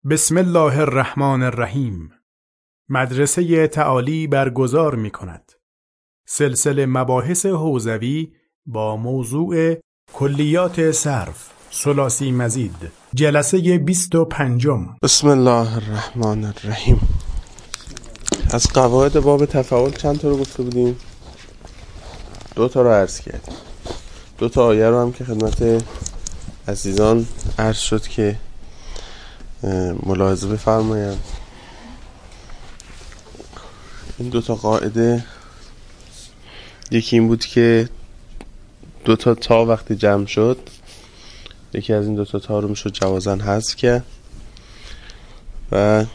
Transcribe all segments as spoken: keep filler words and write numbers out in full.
بسم الله الرحمن الرحیم. مدرسه تعالی برگزار می کند سلسله مباحث حوزوی با موضوع کلیات صرف ثلاثی مزید، جلسه بیست و پنجم. بسم الله الرحمن الرحیم. از قواعد باب تفاعل چند تا رو گفته بودیم؟ دو تا رو عرض کردیم. دو تا آیه رو هم که خدمت عزیزان عرض شد که ملاحظه بفرمایید. این دو تا قاعده، یکی این بود که دو تا تا وقتی جمع شد، یکی از این دو تا تا رو میشد جوازن حذف کرد، و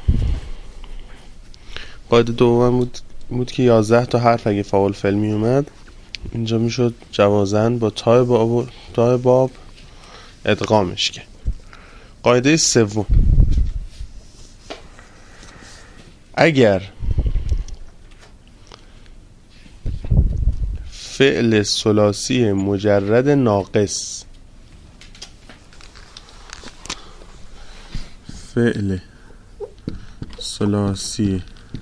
قاعده دوم بود بود که یازده تا حرف اگه فاعل فعل می اومد اینجا میشد جوازن با تای باب تای باب ادغامش کرد. قاعده سوم، اگر فعل ثلاثی مجرد ناقص فعل ثلاثی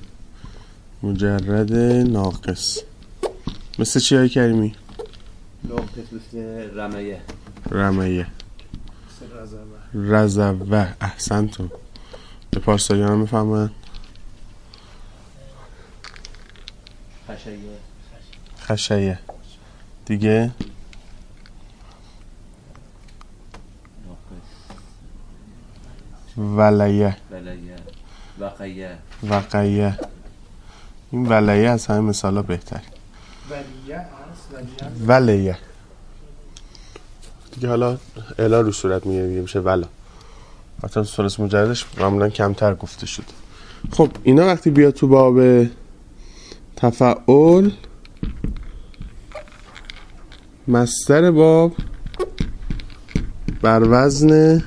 مجرد ناقص مثل چی های کریمی؟ مثل رمیه رمیه رزوه. احسنتون. به پارسایان هم میفهمن. خشیه خشیه دیگه. ولیه ولیه وقیه وقیه. این ولیه از همه مثالا بهتر. ولیه است ولیه دیگه. حالا الا رو صورت میگه دیگه میشه ولا. حتی ثلاثی مجردش معمولا کمتر گفته شد. خب اینا وقتی بیاد تو باب تفاعل، مصدر باب بر وزن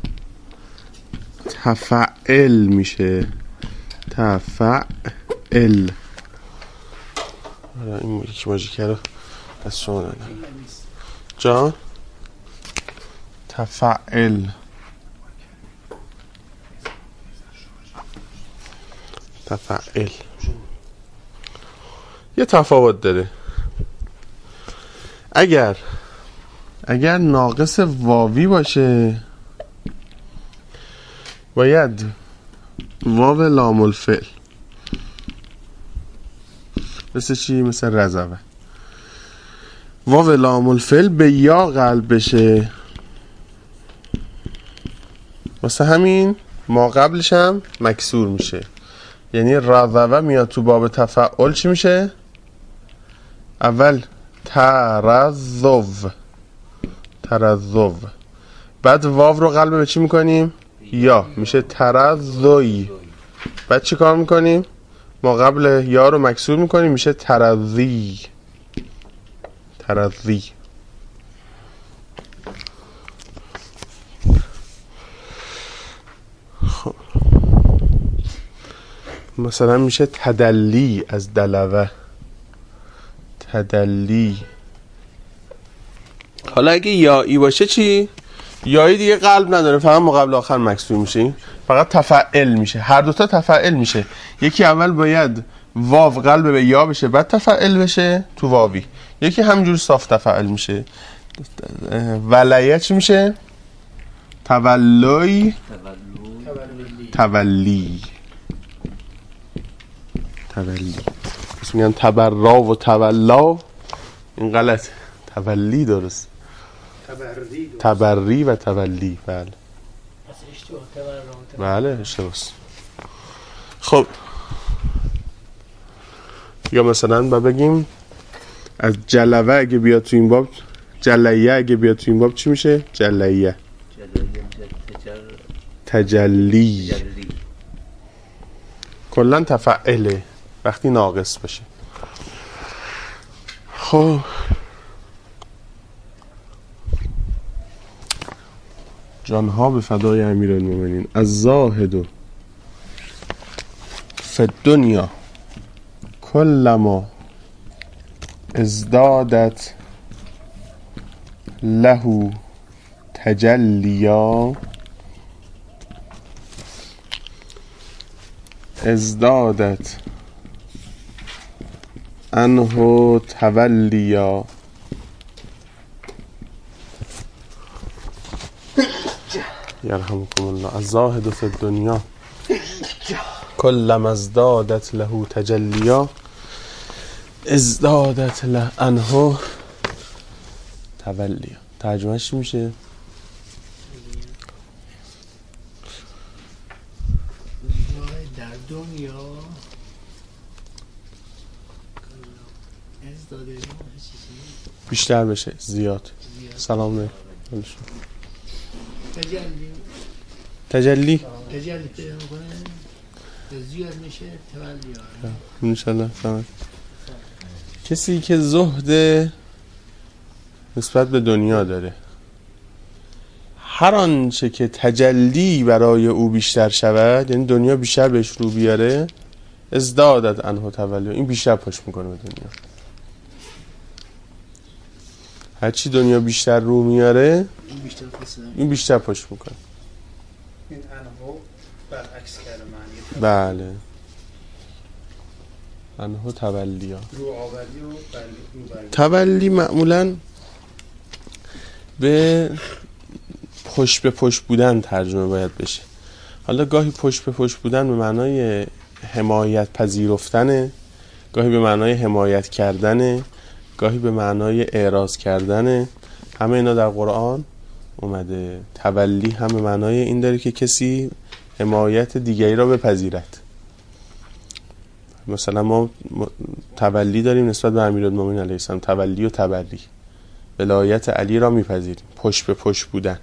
تفعل میشه. تفعل. این یکی ماژیکه رو از شما دادم جان. تفعل تفعل یه تفاوت داره. اگر اگر ناقص واوی باشه باید واو لام الفعل، مثل چی؟ مثل رزوه. واو لام الفعل به یا قلب بشه، واسه همین ما قبلش هم مکسور میشه. یعنی رزوه میاد تو باب تفاعل چی میشه؟ اول ترزو ترزو، بعد واو رو قلب به چی میکنیم؟ یا، میشه ترزوی. بعد چی کار میکنیم؟ ما قبل یا رو مکسور میکنیم، میشه ترزی ترزی. خب مثلا میشه تدلی از دلوه. تدلی. حالا اگه یایی باشه چی؟ یایی دیگه قلب نداره، فقط ما قبل آخر مکسور میشه، فقط تفعل میشه. هر دوتا تفعل میشه. یکی اول باید واو قلب به یا بشه بعد تفعل بشه تو واوی، یکی همجور صاف تفعل میشه. ولیه چی میشه؟ تولی تولی تولی. پس میگن تبرا و تولا، این غلط. تولی درست. تبری تبری و تولی. بله بله اشتباه. خب یا مثلا با بگیم از جلوه اگه بیاد تو این باب، جلیه اگه بیاد تو این باب چی میشه؟ جلیه تجلی. کلن تفعله وقتی ناقص بشه. خب جانها به فدای امیرالمومنین. از زاهدو فی الدنیا کلما ازدادت له تجلیا ازدادت عنه تولیا یرحمکم الله. الزاهد فی الدنیا کلما ازدادت له تجلیا ازدادت له عنه تولیا. ترجمهش چی میشه؟ در دنیا ازداده بیشتر بشه، زیاد. سلام علیکم. تجلی تجلی تجلی پیدا میکنه زیاد میشه تولی. انشالله. فهمت. کسی که زهد نسبت به دنیا داره، هر آنچه که تجلی برای او بیشتر شود، یعنی دنیا بیشتر بهش رو بیاره، ازدادت عنه تولی، این بیشتر پشت میکنه به دنیا. هرچی دنیا بیشتر رو میاره این بیشتر پس این بیشتر پشت میکنه. این انهو برعکس کرده معنی بله. انهو تولیا. رو آوری و بلی رو بلی. تولی معمولاً به پشت به پشت بودن ترجمه باید بشه. حالا گاهی پشت به پشت بودن به معنای حمایت پذیرفتنه، گاهی به معنای حمایت کردنه، گاهی به معنای اعراض کردنه. همه اینا در قرآن اومده. تولی هم به معنای این داره که کسی حمایت دیگری را بپذیرد. مثلا ما تولی داریم نسبت به امیرالمومنین علیه السلام، تولی و تبری، ولایت علی را میپذیریم، پشت به پشت بودن.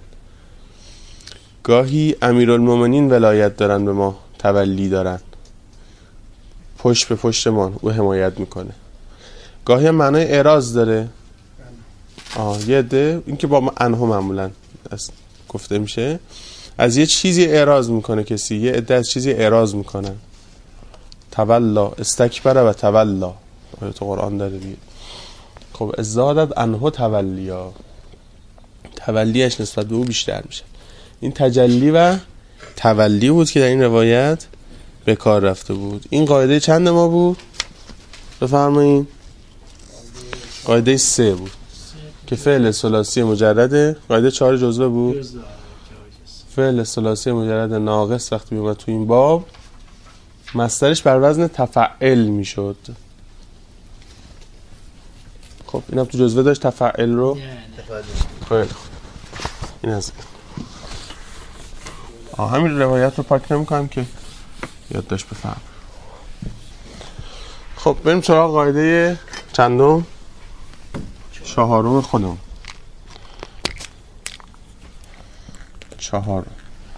گاهی امیرالمومنین ولایت دارن به ما، تولی دارن، پشت به پشت ما او حمایت میکنه. گاهی معنای اعراض داره. آه یه ده این که با ما انها معمولا گفته میشه، از یه چیزی اعراض میکنه کسی، یه عده از چیزی اعراض میکنن. تولا استکبر و تولا، آیه تو قرآن داره دیگه. خب ازدادت عنه تولیا، تولیش نسبت به او بیشتر میشه. این تجلی و تولی بود که در این روایت به کار رفته بود. این قاعده چند ما بود؟ بفرمایید. قاعده سه بود که فعل ثلاثی مجرده. قاعده چهار جزوه بود. فعل ثلاثی مجرد ناقص وقتی میومد تو این باب مصدرش بر وزن تفعل میشد. خب اینم تو جزوه داشت تفعل رو. خیلی خوب. این از آه همین روایت رو پاک نمی‌کنم که یاد داشت بفهم. خب بریم سراغ قاعده چندم؟ چهارم خودم. چهارم.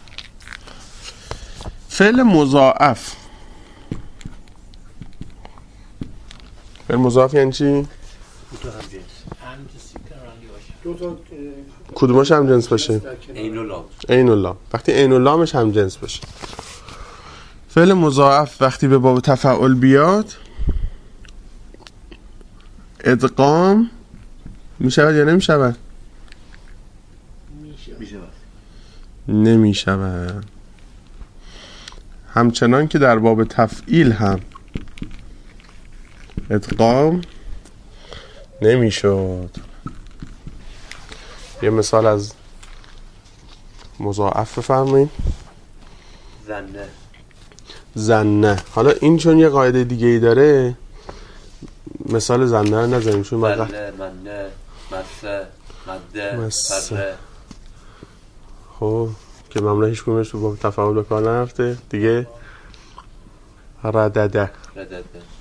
فعل مضاعف. فعل مضاعف یعنی چی؟ دو تا کدومش هم جنس باشه؟ عین و لام. عین و لام. وقتی عین و لامش هم جنس باشه. فعل مضاعف وقتی به باب تفاعل بیاد ادغام میشود یا نمیشود؟ میشود. نمیشود. همچنان که در باب تفعیل هم ادغام نمیشد. یه مثال از مضاعف بفرمایید. زنه. زنه. حالا این چون یه قاعده دیگه ای داره مثال زنه رو نزنیم چون زنه، منه، مسه، مده، مسه. فره. خب که معمولا هیچ کنونش تو باب تفاعل به کار نرفته دیگه. ردده. ردده.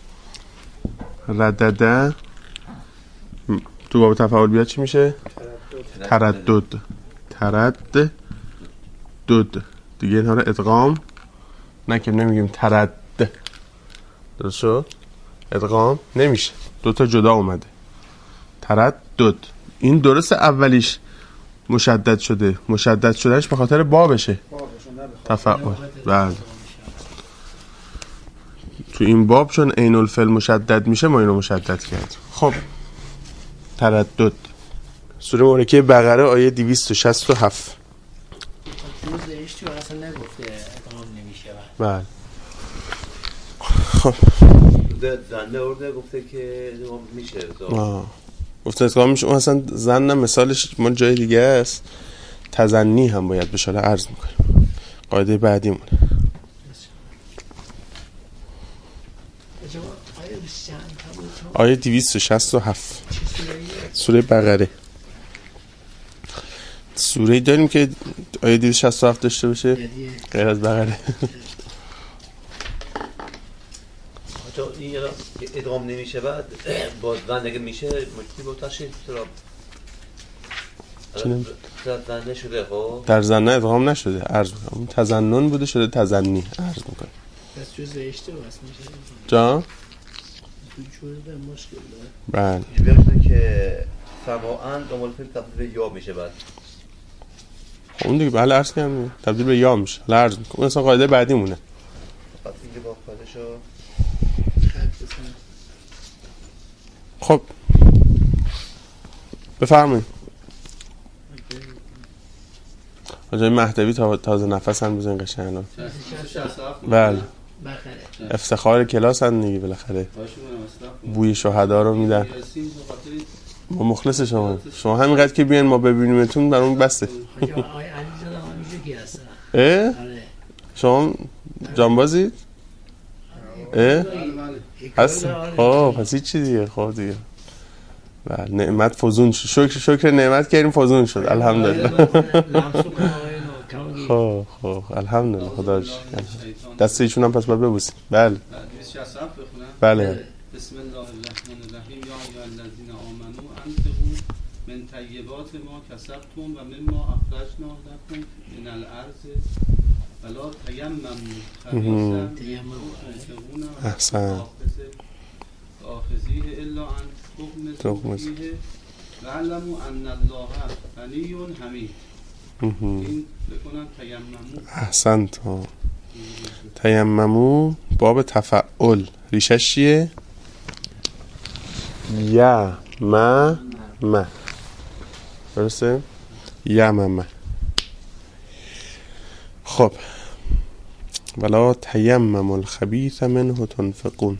ردده تو باب تفاعل بیاد چی میشه؟ تردد. تردد دیگه اینها رو ادغام نکنیم، نمیگیم ترد. درست شد؟ ادغام نمیشه، دوتا جدا اومده. تردد. این درست اولیش مشدد شده، مشدد شدهش به خاطر بابشه تفاعل. بله تو این باب چون عین الفعل مشدد میشه ما اینو مشدد کردیم. خب تردد. سوره مبارکه بقره آیه دویست و شصت و هفت. روزش تو اصلا نگفته ادغام نمیشه. بله خب زنده ارده گفته که میشه آه گفته ادغام میشه. اون اصلا زن مثالش ما جای دیگه است، تزنی هم باید بشه. حالا عرض میکنیم قاعده بعدی مونه. آیه دویست و شصت و هفت سوره بقره. سوره داریم که آیه دویست و شصت و هفت داشته باشه غیر از بقره؟ این ادغام نمیشه بعد با زن اگه میشه مشکلی با تشریف چرا زن نشده؟ خب در زن ادغام نشده، عرض میکنم تزنن بوده شده تزنی، عرض میکنم بس جز اشته بس میشه جا جوری به مشکل داره. بله بیاشته که سماعن دنبال فیلم تبدیل به یا میشه بعد اون دیگه بله عرض کردم تبدیل به یا میشه. حالا عرض میکنم اصلا قاعده بعدی مونه. بعد دیگه با خودشو خب بفرمایید. آجای مهدوی تا تازه نفس هم بزن قشنگ. بله افتخار کلاس هم دیگه بالاخره بوی شهدا رو میدن. ما مخلص شما شما همینقدر که بیان ما ببینیمتون برامون بسته. اه شما جانبازید؟ اه هست؟ خب پس هیچی دیگه. خب دیگه بله نعمت فزون شد. شکر شکر نعمت کردیم فزون شد الحمدلله. خب خب الحمدلله خدا رو شکر. دست ایشون هم پس باید ببوسیم. بله بله بسم الله الرحمن الرحیم یا ایها الذین آمنوا انفقوا من طیبات ما کسبتم و مما اخرجنا لکم من الارض ولا تیمموا خبیثا احسن آخذیه الا ان تغمضوا فیه واعلموا ان الله غنی حمید. این بکنن تیمموا. احسنت. تیمموا باب تفعل ریشش چیه؟ یا ما ما درسته؟ یا ما ما. خب ولا تیمموا الخبیث منه تنفقون.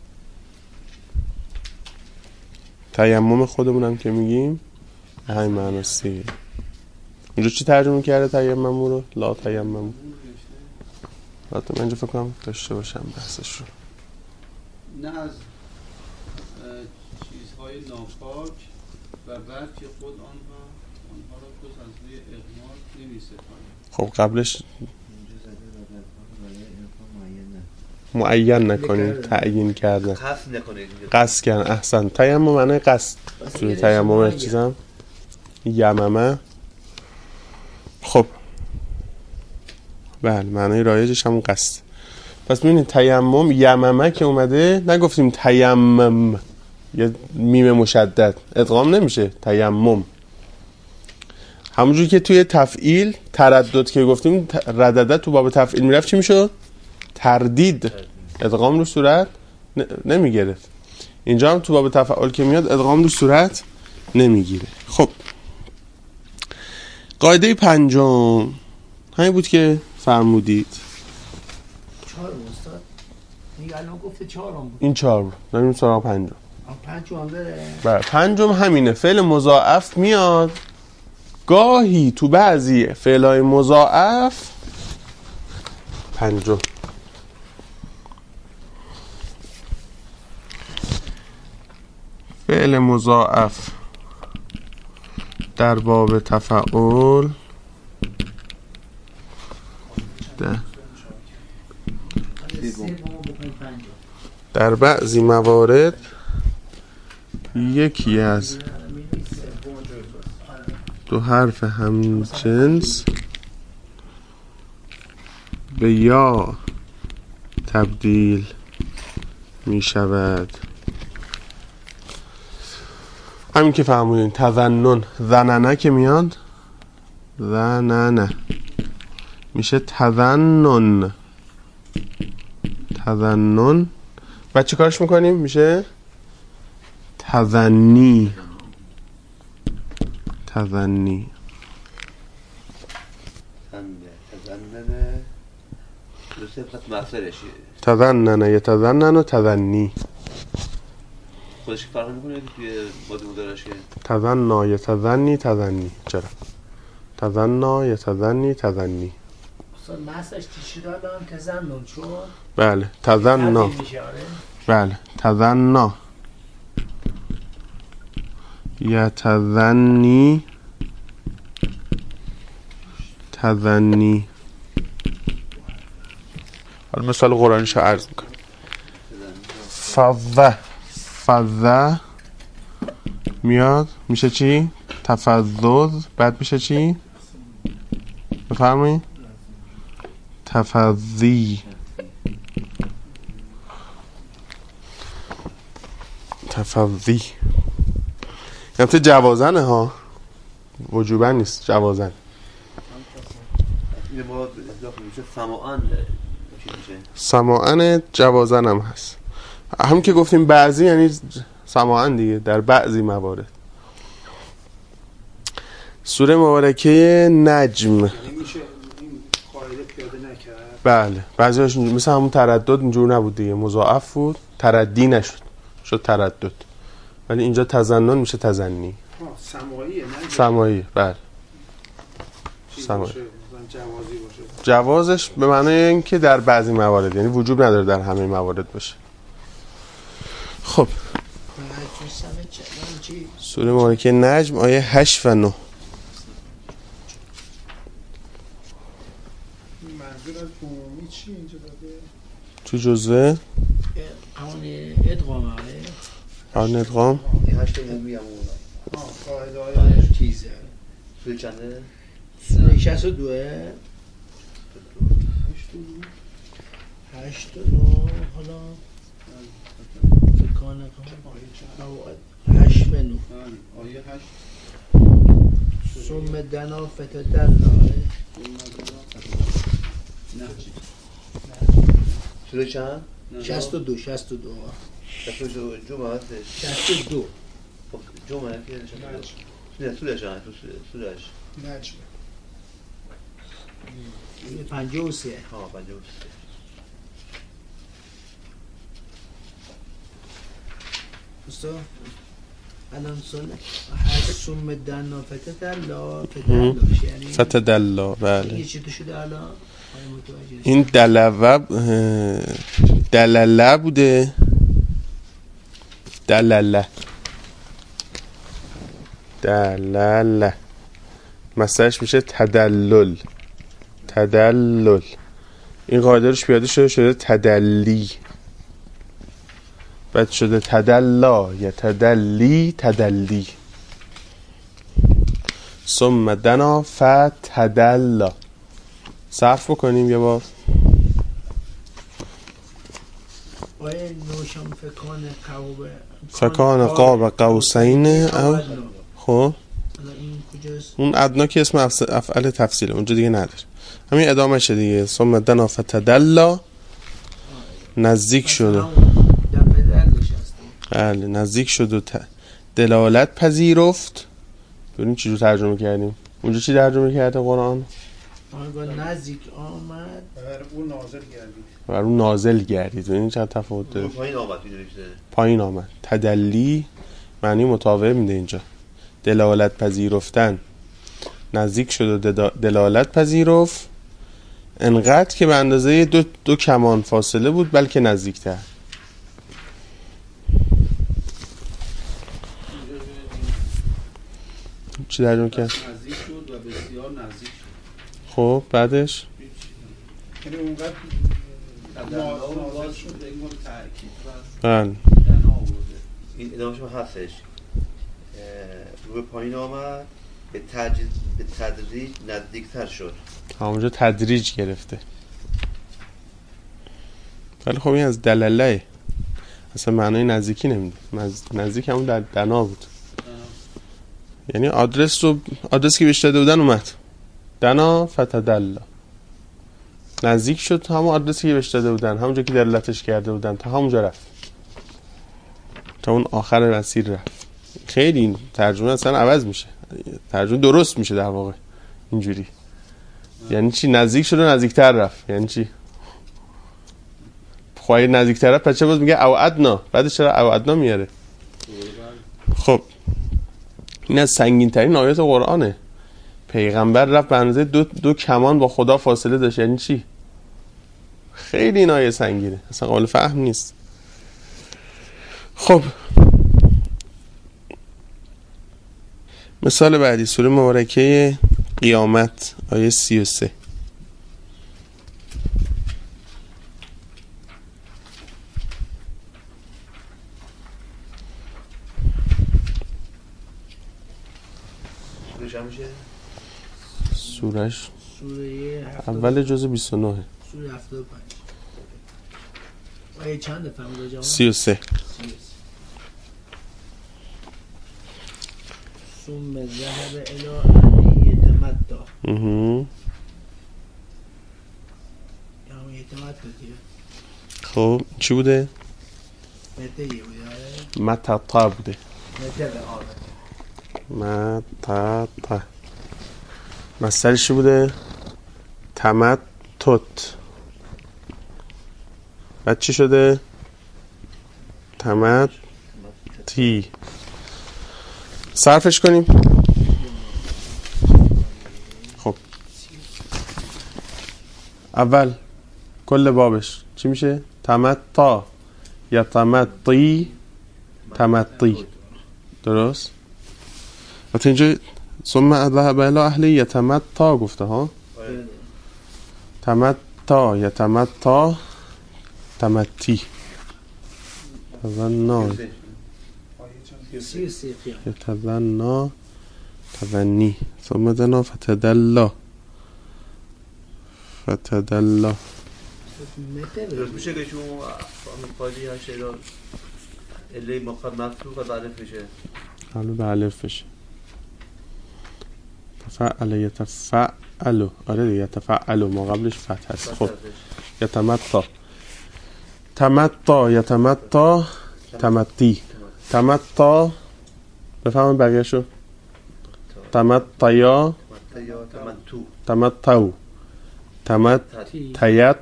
تیمم خودمونم که میگیم همین معناست دیگه. اونجا چی ترجمه کرده تیمم رو؟ لا تیمم. لا من اینجا فکر کنم داشته باشم بحثش رو. نه از چیزهای ناپاک و بلکه خود آنها آنها را جز از روی اغمار نمی‌ستانید. خب قبلش معین نکنید، تعیین کردن، قصد نکنید، قصد کردن. احسن. تیمم معنی قصد. توی تیمم چیزام یممه. خب بله معنی رایجش همون قصد. پس ببینید تیمم یممه که اومده نگفتیم تیمم یه میم مشدد ادغام نمیشه تیمم. همونجوری که توی تفعیل تردد که گفتیم ردده تو باب تفعیل میرفت چی میشد؟ تردید. ادغام رو صورت نمیگرفت. اینجا هم تو باب تفعال که میاد ادغام رو صورت نمیگیره. خب قاعده پنجم همین بود که فرمودید. چهار استاد دیگه الان گفته چهارم بود. این چهار بود. داریم سراغ پنجم. پنجم بره. بله پنجم همینه. فعل مضاعف میاد گاهی تو بعضی فعلای مضاعف. پنجم فعل مضاعف در باب تفعول در بعضی موارد یکی از دو حرف همجنس به یا تبدیل می شود. همین که فهمونین تظنن ظننه که میاد ظننه میشه تظنن. تظنن بعد چه کارش میکنیم؟ میشه تظنی. تظنی درسته فقط مصدرش تظنن یتظنن و تظنی خودش فرق میکنه که توی ماضی مضارعش تظنا یتظنی تظنی چرا تظنا یتظنی تظنی اصلا مستش چی دادم تزنن چون بله تظنا تبدیل میشه آره بله تظنا یتظنی تظنی. حالا مثال قرآنیشو عرض میکنم. فضه فضه میاد میشه چی؟ تفضض. بعد میشه چی؟ بفرمایید. تفضی. تفضی یعنی جوازنه ها، وجوبا نیست، جوازن. این با اضافه میشه سماعن چی میشه؟ سماعن جوازن هم هست. هم که گفتیم بعضی یعنی سماعن دیگه، در بعضی موارد. سوره مبارکه نجم. یعنی میشه این قاعده پیاده نکرد. بله بعضی هاش مثل همون تردد اینجور نبود دیگه، مضاعف بود، تردی نشد، شد تردد. ولی اینجا تظنن میشه تظنی. سماعیه نه سماعی. بله سماعی. جوازی باشه. جوازش به معنای این که در بعضی موارد، یعنی وجوب نداره در همه موارد باشه. خب سوره مبارکه نجم آیه هشت و نه. منظور از عمومی چی اینجا داده؟ تو جزوه همون ادغام آره آن ادغام این هشت عمومی هم اون آه قاعده های آره چیزه سوی چنده؟ سوره شصت و دوه هشت و نو. حالا فکانه هشت و نو آیه هشت. سم دنا فتدل سوی چند؟ شصت و دو شصت و دو سوی جمعه هستش شصت و دو جمعه که نه سوی چند؟ سویش نجم. این پنجاه و سه. ها پنجاه و سه. بسا الان سن هشت سم دنا فتدل فتدل یعنی فتدلا. بله این چی تو شده الان؟ این دلوه دلله بوده، دلله دلله مثلش میشه تدلل. تدلل این قاعده روش پیاده شده شده تدلی، بعد شده تدلا یا تدلی تدلی. ثم دنا فتدلا. صرف بکنیم یه بار. آیه نوشم فکان قوب فکان قاب قوسین او. خب این کجاست؟ اون ادنا که اسم افعال تفصیله، اونجا دیگه نداره، همین ادامه شه دیگه. ثم دنا فتدلا نزدیک شده. بله نزدیک شد و ت... دلالت پذیرفت. ببینیم چجور ترجمه کردیم. اونجا چی ترجمه کرده قرآن؟ آنگاه نزدیک آمد بر اون نازل گردید. بر اون نازل گردید. ببینیم چند تفاوت داره. پایین آمد میدونیشه پایین آمد. تدلی معنی مطابق میده اینجا. دلالت پذیرفتن. نزدیک شد و دلالت پذیرفت انقدر که به اندازه دو, دو کمان فاصله بود، بلکه نزدیکتر. چی ترجمه کرد؟ نزدیک شد و بسیار نزدیک شد. خب بعدش یعنی اونقدر نازل شد به این مورد تأکید و بله دنا آورده. این ادامه شما هستش رو به پایین آمد به تدریج به تدریج نزدیکتر شد. همونجا تدریج گرفته. ولی خب این از دلله اصلا معنای نزدیکی نمیده. نزدیک همون در دنا بود. یعنی آدرس رو آدرسی که بهش داده بودن اومد. دنا فتدلا نزدیک شد همون آدرسی که بهش داده بودن، همونجا که دلالتش کرده بودن، تا همونجا رفت، تا اون آخر مسیر رفت. خیلی این ترجمه اصلا عوض میشه، ترجمه درست میشه در واقع اینجوری. یعنی چی؟ نزدیک شد و نزدیکتر رفت. یعنی چی؟ خواهی نزدیکتره پس چه باز میگه او ادنا، بعدش چرا او ادنا میاره؟ خب این از سنگین ترین آیات قرآنه. پیغمبر رفت به اندازه دو, دو کمان با خدا فاصله داشت. یعنی چی؟ خیلی این آیه سنگینه، اصلا قابل فهم نیست. خب مثال بعدی سوره مبارکه قیامت آیه سی و سه. سورش سوره اول جزء بیست و نه، سوره هفتاد و پنج آیه چند فهمید جوان؟ سی و سه. ثم ذهب الى اهله یتمتع. اها یا یتمتع دیگه. خب چی بوده؟ مته بوده. متتا بوده. مته به آره. متتا. مصدرش چی بوده؟ تمتت. بعد چی شده؟ تمتی. صرفش کنیم. خب اول کل بابش چی میشه؟ تمتا یا تمتی. تمتی درست؟ و اینجا ثم ذهب الی اهله یتمتا گفته ها. تمتا یتمتا تمتی تظنا یتظنا تظنی ثم دنا فتدلا فتدلا. درست میشه که شما فالی ها شیران الی مقام مفتوح و بعدف میشه حالا به علف بشه. تفعل یتفعلو. آره دیگه یتفعلو ما قبلش فتح هست. خب یتمتا تمتا یتمتا تمتی. تمتا بفهمم بقیه شو. تمتیا تمتو تمتیت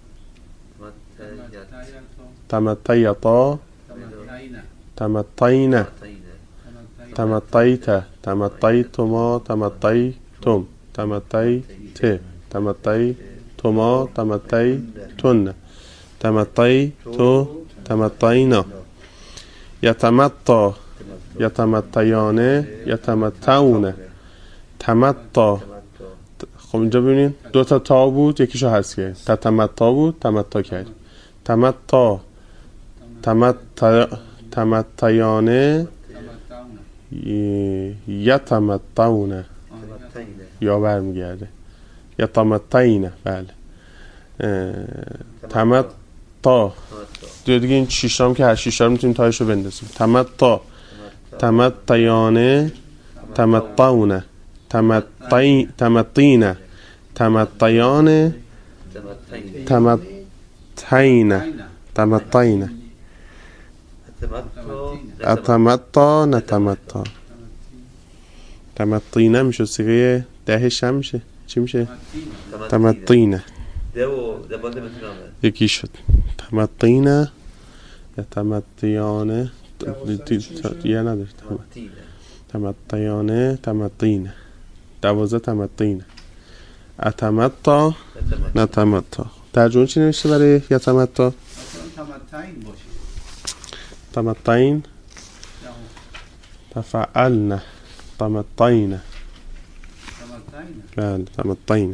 تمتیتا تمتینا تمتيت تمتيتما تمتيتم تمتيت تمتيتما تمتيتن تمتيتو تمتينا. يتمتع يتمتعان يتمتعون تمتع. خب اینجا ببینید دو تا تا بود یکیشو حذف کرد. تتمتع بود تمتع کرد. تمتع تمتع تمتعان یتمتعون یا برمیگرده یتمتعین. بله تمتع دیگه این شیشتام که هر شیشتام میتونیم تایشو بندازیم. تمتع تمتعیان تمتعون تمتعین تمتعین تمتعیان تمتعین تمتعین اتمتا نتمتا. تمتعینه میشه سیغه دهش هم میشه چی میشه؟ تمتعینه یکی شد. تمتعینه یا تمتعیانه یه نداره. تمتعیانه تمتعینه دوازه تمتعینه. اتمتا نتمتا. ترجمه چی نوشته برای یا تمتا؟ تمتعین باشه. تمتعین تفعلنا تمتعین. بله تمتعین.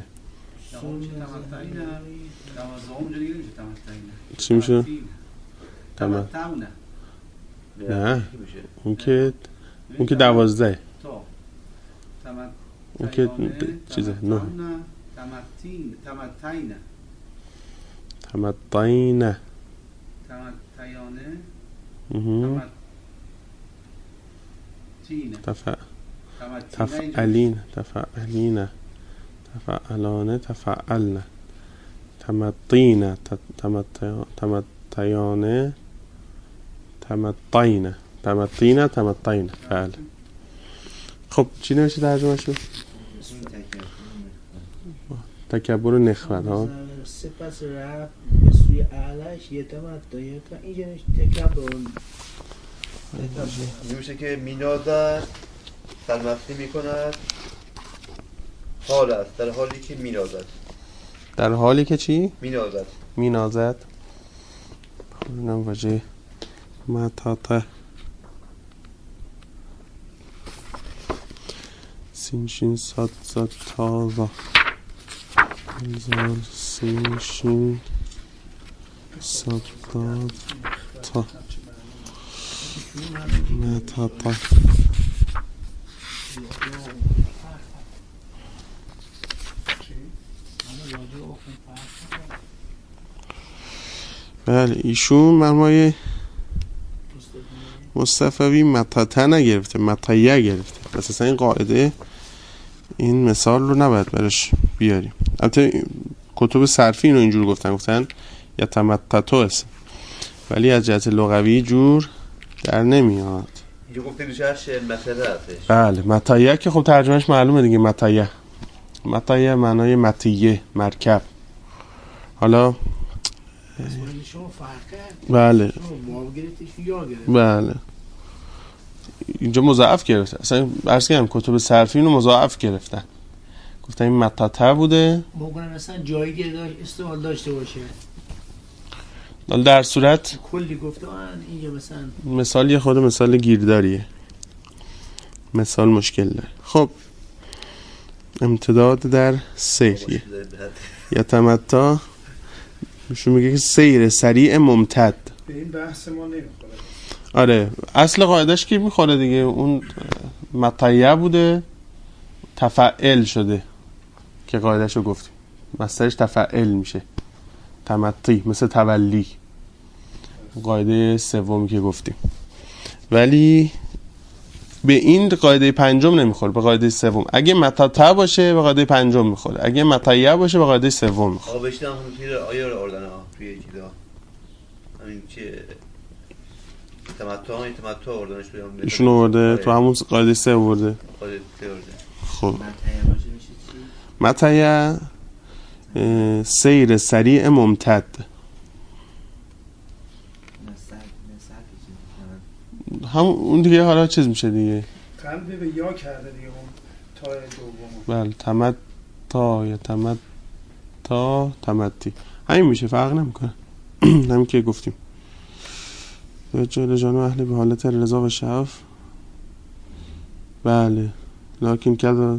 چی میشه؟ تمتعون. نه اون که اون که دوازده. اون که چیزه نه. تمتعین تمتعین تمتعین تمتعیانه تفع تفعلین تفعلین تفعلانه تفعلن تمتعین تمتعیانه تمتعین تمتعین تمتعین. بله خب چی نمیشه ترجمه شد؟ تکبر و نخوت ها. سپس رفت به سوی روی اعلش یه تمت یه تا اینجا تکب اون میشه که مینازد سلمفتی میکند حال است در حالی که مینازد. در حالی که چی؟ مینازد. مینازد. اینم واژه متاته سین شین سات سات تا و زار سین شین سات تا تا متاته. بله ایشون مرمای مصطفوی متاته نگرفته، متایه گرفته. پس اصلا این قاعده این مثال رو نباید برش بیاریم. البته کتب صرفی اینو اینجور گفتن، گفتن یا تمتتو است، ولی از جهت لغوی جور در نمیاد. اینجا گفته میشهش متله هستش. بله متایه که خب ترجمهش معلومه دیگه. متایه متایه معنای متیه، مرکب. حالا شما فرق کرد. بله شما واو گرفتیش یا گرفت. بله اینجا مضاعف گرفته. اصلا عرض کردم کتب صرفی اینو مضاعف گرفتن، گفتن این متاته بوده. ممکنه مثلا جایی که داشت استعمال داشته باشه. حالا در صورت کلی گفته اینجا مثلا مثال یه خود مثال گیرداریه، مثال مشکل داره. خب امتداد در سیریه یتمتا شو میگه که سیر سریع ممتد. به این بحث ما نمیخوره. آره اصل قاعدش که میخوره دیگه. اون متایه بوده تفعل شده که قاعدش رو گفتیم، مصدرش تفعل میشه، تمتی، مثل تولی، قاعده سومی که گفتیم. ولی به این قاعده پنجم نمیخوره، به قاعده سوم. اگه متاته باشه به قاعده پنجم میخوره، اگه متایه باشه به قاعده سوم میخوره. آبشتم همون توی آیه رو آردن ها توی چیزا همین که تمتع های تمتع آردنش رو ایشون آورده تو همون قاعده سه آورده. قاعده سه آورده. خب متایه سیر سریع ممتد. هم اون دیگه حالا چیز میشه دیگه، قلب به یا کرده دیگه اون تای دوم. بله تمت تا یا تمت تا تمتی همین میشه، فرق نمیکنه. همین که گفتیم جل جانو اهل به حالت رضا و شعف. بله لکن کذا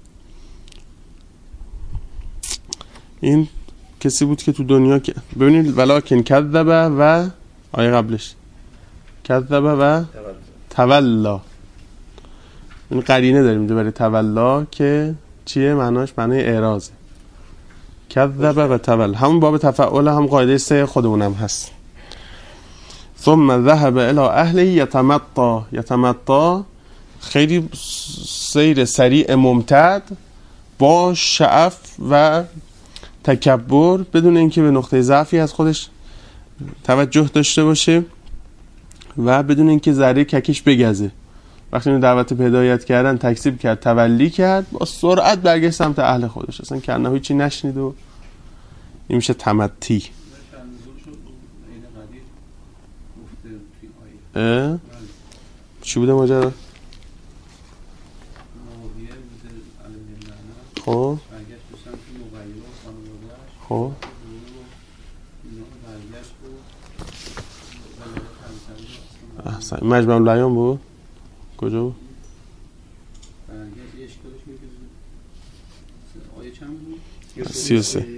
این کسی بود که تو دنیا که ببینید ولکن کذبه و آیه قبلش کذبه و تولا. این قرینه داریم اینجا برای تولا که چیه معناش؟ معنای اعراضه. کذبه و تولا همون باب تفعول هم قاعده سه خودمونم هست. ثم ذهب الى اهله یتمطى. یتمطى خیلی سیر سریع ممتد با شعف و تکبر، بدون اینکه به نقطه ضعفی از خودش توجه داشته باشه و بدون اینکه ذره ککش بگزه. وقتی اینو دعوت به هدایت کردن تکذیب کرد، تولی کرد، با سرعت برگشت سمت اهل خودش، اصلا کنه هیچی نشنید و این میشه تمتی. اه؟ چی بوده ماجرا؟ خب خب احسن. مجمع الایام بود؟ کجا بود؟ سی و سه.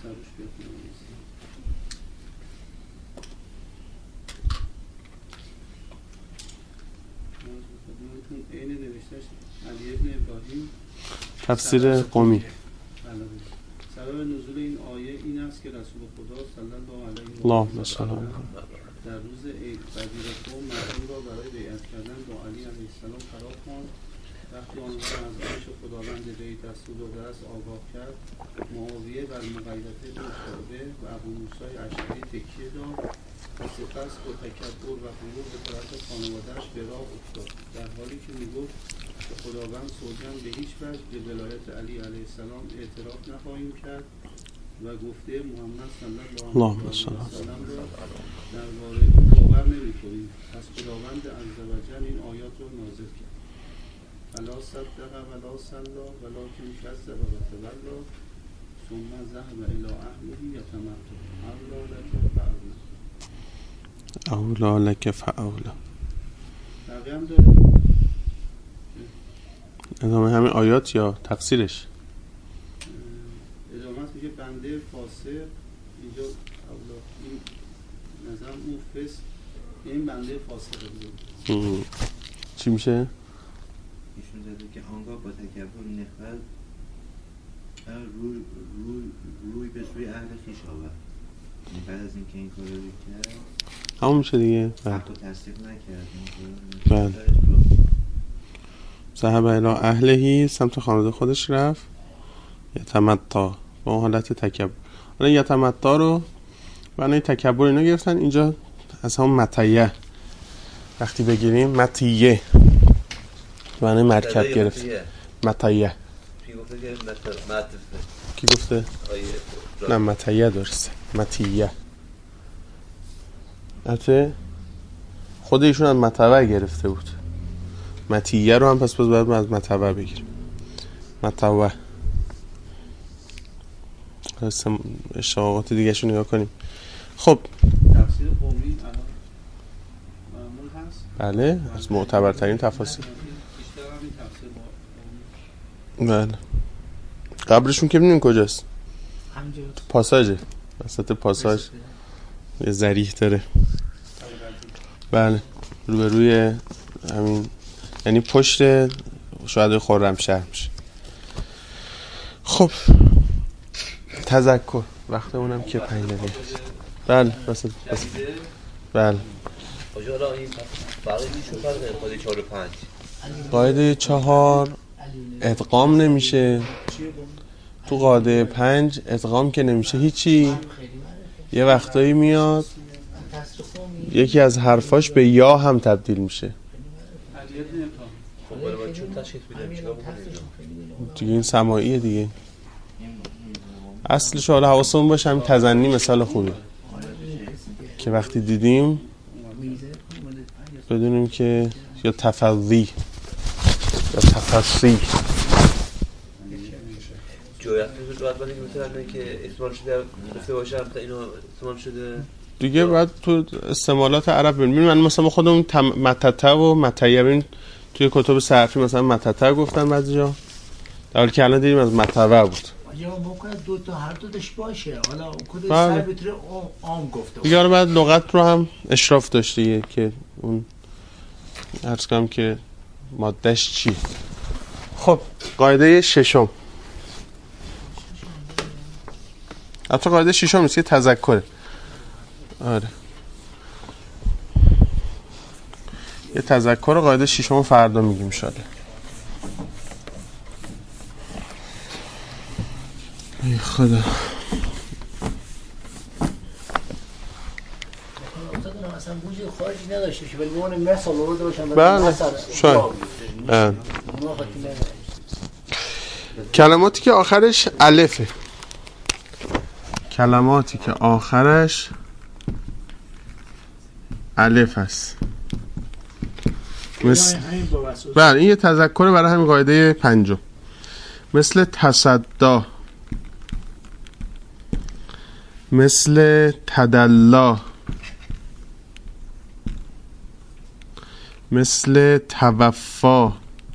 تفسیر قومی. سبب نزول این آیه این است که رسول خدا صلی الله علیه و آله در روز عید وزیر قوم مردم را برای بیعت کردن با علی علیه السلام فرا خواند. وقتی آنها را از آنش خداوند بیعت دستور داده است آگاه کرد، معاویه بر مغیرت افتاده و ابو موسی اشعری تکیه داد و سپس با تکبر و غرور به طرف خانواده‌اش به راه افتاد، در حالی که میگفت که خداوند سوگند به هیچ وجه به ولایت علی علیه السلام اعتراف نخواهیم کرد و گفته محمد صلی اللهم الله علیه صل و سلم را درباره او باور نمی‌کنیم. پس خداوند عزوجل این آیات را نازل کرد. فلا صدق ولا صلی ولکن کذب و تولى ثم ذهب الی اهله یتمطع اولی لک فاولی. بقیه هم داره ادامه همین آیات یا تفسیرش؟ ادامه میگه بنده فاسق، اینجا اولا این نظرم اون فسق، این بنده فاسق بود. چی میشه؟ ایشون زده که آنگاه با تکبر نخبت روی, روی, روی به سوی اهل خیش آورد. بعد از اینکه این کار رو کرد همون میشه دیگه. بله. تو تصدیق نکرد. بله. ذهب الی اهلهی، سمت خانواده خودش رفت. یتمطع، با اون حالت تکبر. حالا یتمطع رو معنی تکبر اینا گرفتن. اینجا از همون مطیه وقتی بگیریم مطیه معنی مرکب گرفت. مطیه کی گفته؟ نه مطیه درسته. مطیه البته خود ایشون از مطوع گرفته بود. مطیه رو هم پس باز باید از مطوع بگیریم. مطوع اشتقاقات دیگه شو نگاه کنیم. خب تفسیر قومی الان معمول هست؟ بله، از معتبرترین تفاسیر. بیشتر همین تفسیر قومی. بله. قبرشون که میدونین کجاست؟ همینجا پاساژه، وسط پاساژ یه ذریح داره. بله، روبروی همین، یعنی پشت شاید خرمشهر میشه. خب تذکر وقتمونم که پنج دقیقه. بله وسط بس. بله حالا این فرقی میشه فرق قاعده چهار و پنج. قاعده چهار ادغام نمیشه، تو قاعده پنج ادغام که نمیشه هیچی. یه وقتایی میاد یکی از حرفاش به یا هم تبدیل میشه. خب باید چون تشخیص بدیم چیکار بکنیم دیگه؟ این سماعیه دیگه. اصلش حالا حواسمون باشه همین تزنی مثال خوبه که وقتی دیدیم بدونیم که یا تفضی یا تفصی جویت میزود باید باید مثلا که استعمال شده گفته باشم تا اینو استعمال شده دیگه باید تو استعمالات عرب ببینیم. من مثلا خودم متته و متیبین توی کتب صرفی مثلا متته گفتن بعضی جا، در حالی که الان دیدیم از متوه بود. یا ممکنه دو تا هر دو داشت باشه. حالا کد بله. سر بتره عام گفته دیگه حالا بعد لغت رو هم اشراف داشته که اون عرض کنم که مادهش چی. خب قاعده ششم، حتی قاعده ششم نیست که تذکره. آره یه تذکر قاعده ششم فردا میگیم شاده. ای خدا اصلا بوجه خارجی نداشته باشه ولی بهونه مثال آورده باشن. بله شاید. بله. کلماتی که آخرش الفه، کلماتی که آخرش الف است مثل بله این یه تذکر برای همین قاعده پنجم. مثل تصدا، مثل تدلا، مثل توفا.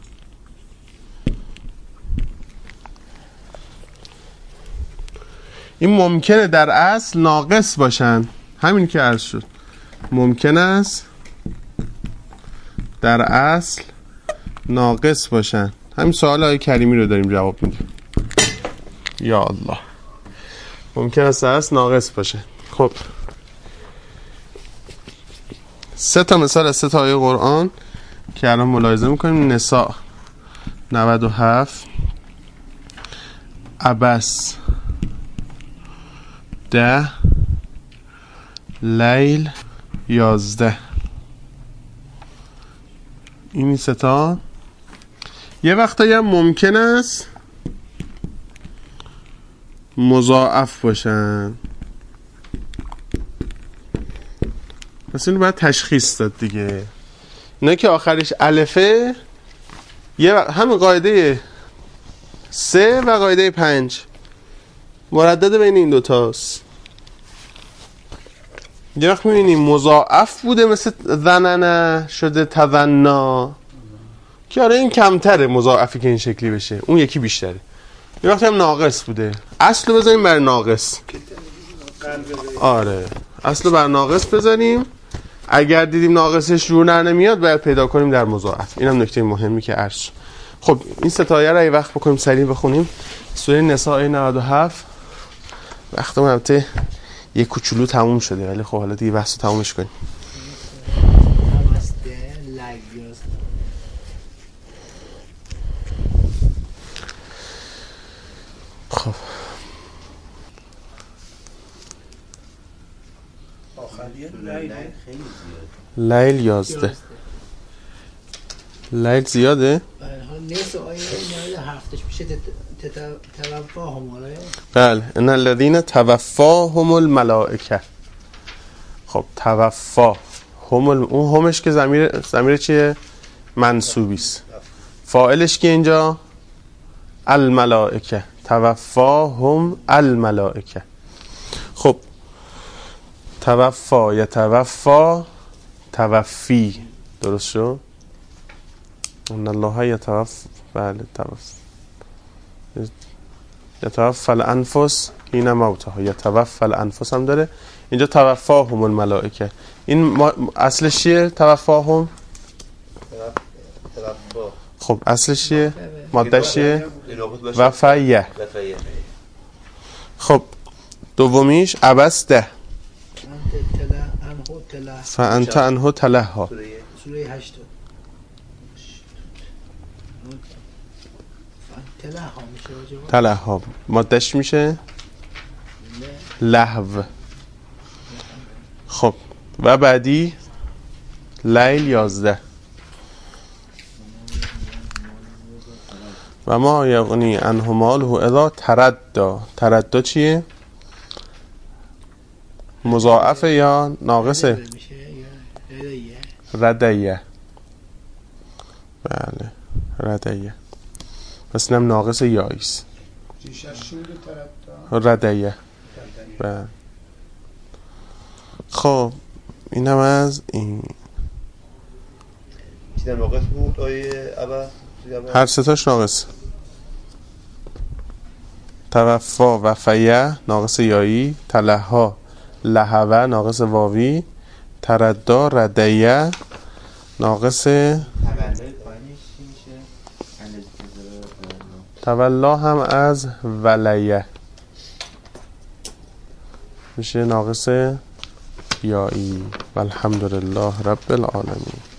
این ممکنه در اصل ناقص باشن، همین که عرض شد ممکن است در اصل ناقص باشن. همین سوال های کریمی رو داریم جواب میدیم. یا الله، ممکن است در اصل ناقص باشه. خب سه تا مثال از سه تا آیه قرآن که الان ملاحظه میکنیم. نساء نود و هفت، عبس ده، لیل یازده. این سه تا یه وقتایی هم ممکن است مضاعف باشن. پس اینو باید تشخیص داد دیگه. نه که آخرش الفه، یه وقت همین قاعده سه و قاعده پنج مردد بین این دوتاست. یه وقت میبینیم مضاعف بوده مثل ظننه شده تظنا، که آره این کمتره مضاعفی که این شکلی بشه، اون یکی بیشتره. یه وقت هم ناقص بوده، اصلو بذاریم بر ناقص. آره اصلو بر ناقص بذاریم، اگر دیدیم ناقصش جور در نمیاد باید پیدا کنیم در مضاعف. اینم نکته مهمی که عرض. خب این ستایه رو ای وقت بکنیم سریع بخونیم. سوره نساء نود و هفت. وقتمون البته یه کوچولو تموم شده ولی خب حالا دیگه بحثو تمومش کنیم. خب لیل یازده. لیل زیاده؟ نیست آیه نهایت هفتش میشه توفاهم. بله ان الذین توفاهم الملائکه. خب توفا هم ال... اون همش که ضمیر ضمیر چیه؟ منصوبی است. فاعلش که اینجا الملائکه، توفاهم الملائکه. خب توفا یتوفا توفی، درست شد؟ ان الله یتوفا، بله توفا یتوفا الانفس حین موتها، یتوفا الانفس هم داره اینجا. توفاهم الملائکه، این ما... اصلش چیه؟ توفاهم خب اصلش چیه؟ ماده‌اش چیه؟ وفیه. خب دومیش عبسته فانت عنه تلهی. سوره هشتاد تلهی ماده‌اش میشه لهو. خب و بعدی لیل یازده. و ما یغنی عنه ماله اذا تردی. تردی چیه؟ مضاعفه یا ناقصه؟ ردیه. بله ردیه، پس اینم ناقص یاییست. ردیه. بله. خب اینم از این چیزم ناقص بود آیه ابا. هر ستاش ناقص. توفا وفیه ناقص یایی، تلها لهوه ناقص واوی، تردا ردیه ناقص تولا هم از ولیه میشه ناقص یایی. والحمدلله رب العالمین.